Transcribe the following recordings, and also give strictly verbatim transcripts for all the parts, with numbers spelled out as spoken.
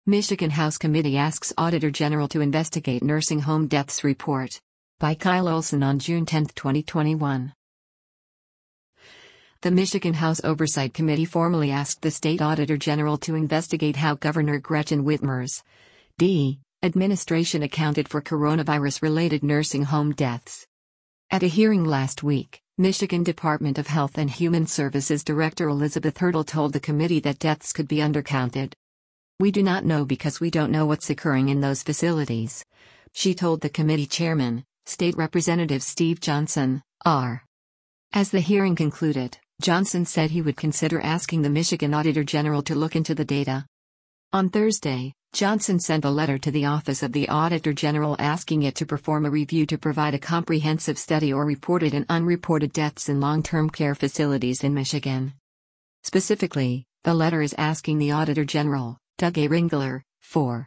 Michigan House Committee asks Auditor General to investigate nursing home deaths report. By Kyle Olson on June tenth, twenty twenty-one. The Michigan House Oversight Committee formally asked the state Auditor General to investigate how Governor Gretchen Whitmer's D. administration accounted for coronavirus-related nursing home deaths. At a hearing last week, Michigan Department of Health and Human Services Director Elizabeth Hurdle told the committee that deaths could be undercounted. "We do not know because we don't know what's occurring in those facilities," she told the committee chairman, State Representative Steve Johnson, R. As the hearing concluded, Johnson said he would consider asking the Michigan Auditor General to look into the data. On Thursday, Johnson sent a letter to the Office of the Auditor General asking it to perform a review to provide a comprehensive study on reported and unreported deaths in long-term care facilities in Michigan. Specifically, the letter is asking the Auditor General, Doug A. Ringler, for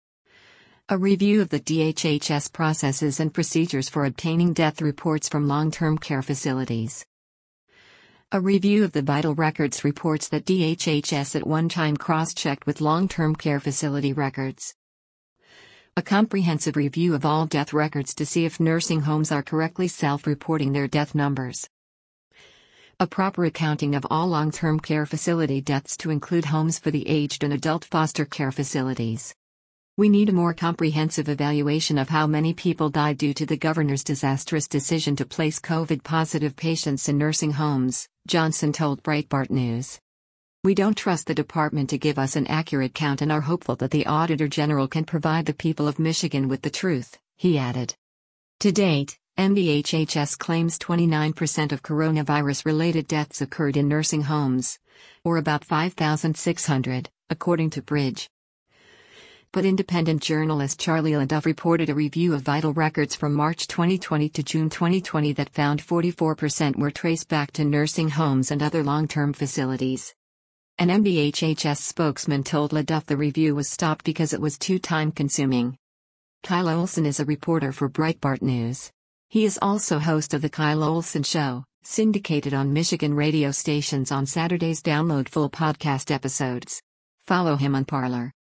a review of the D H H S processes and procedures for obtaining death reports from long-term care facilities. A review of the vital records reports that D H H S at one time cross-checked with long-term care facility records. A comprehensive review of all death records to see if nursing homes are correctly self-reporting their death numbers. A proper accounting of all long-term care facility deaths to include homes for the aged and adult foster care facilities. We need a more comprehensive evaluation of how many people died due to the governor's disastrous decision to place COVID-positive patients in nursing homes, Johnson told Breitbart News. "We don't trust the department to give us an accurate count and are hopeful that the Auditor General can provide the people of Michigan with the truth," he added. To date, M D H H S claims twenty-nine percent of coronavirus-related deaths occurred in nursing homes, or about five thousand six hundred, according to Bridge. But independent journalist Charlie LaDuff reported a review of vital records from March twenty twenty to June twenty twenty that found forty-four percent were traced back to nursing homes and other long-term facilities. An M D H H S spokesman told LaDuff the review was stopped because it was too time-consuming. Kyle Olson is a reporter for Breitbart News. He is also host of The Kyle Olson Show, syndicated on Michigan radio stations on Saturdays. Download full podcast episodes. Follow him on Parler.